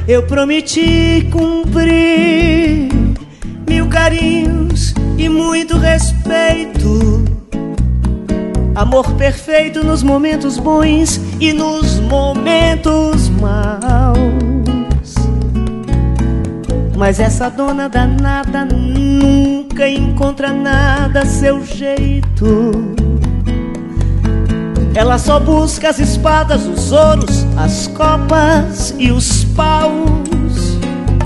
Eu prometi cumprir 1000 carinhos e muito respeito, amor perfeito nos momentos bons e nos momentos maus. Mas essa dona danada nunca encontra nada a seu jeito. Ela só busca as espadas, os ouros, as copas e os paus.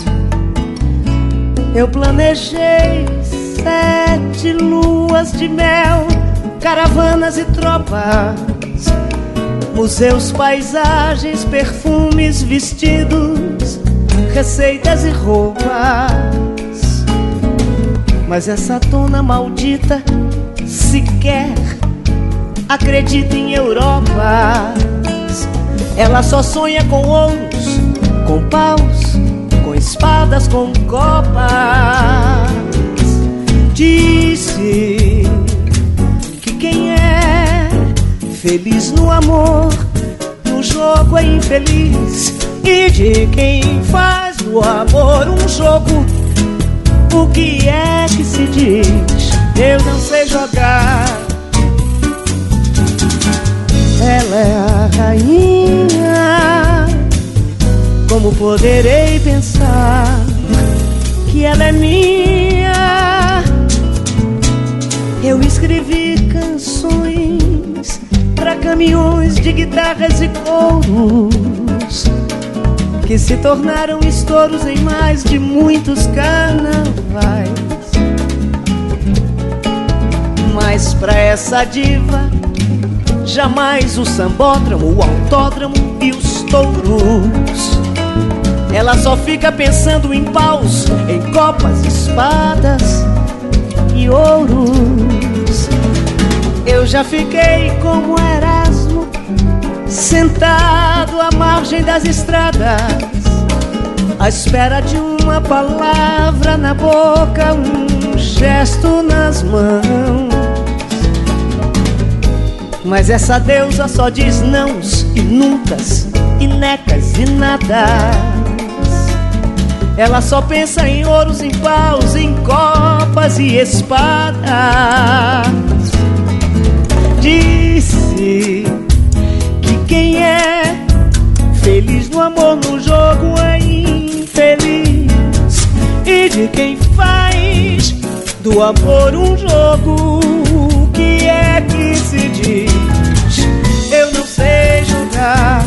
Eu planejei 7 luas de mel, caravanas e tropas, museus, paisagens, perfumes, vestidos, receitas e roupas. Mas essa dona maldita sequer acredita em Europas. Ela só sonha com ouros, com paus, com espadas, com copas. Disse que quem é feliz no amor, no jogo é infeliz. E de quem faz do amor um jogo, o que é que se diz? Eu não sei jogar. Ela é a rainha, como poderei pensar que ela é minha? Eu escrevi canções para caminhões de guitarras e coros, que se tornaram estouros em mais de muitos carnavais. Mas pra essa diva, jamais o sambódromo, o autódromo e os touros. Ela só fica pensando em paus, em copas, espadas e ouros. Eu já fiquei como Erasmo, sentado à margem das estradas, à espera de uma palavra na boca, um gesto nas mãos. Mas essa deusa só diz nãos e nuntas, e necas e nadas. Ela só pensa em ouros, em paus, em copas e espadas. Disse que quem é feliz no amor, no jogo é infeliz. E de quem faz do amor um jogo, o que é que se diz? Eu não sei jogar.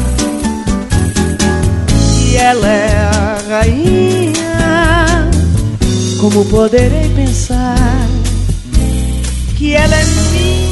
E ela é a rainha, como poderei pensar que ela é minha?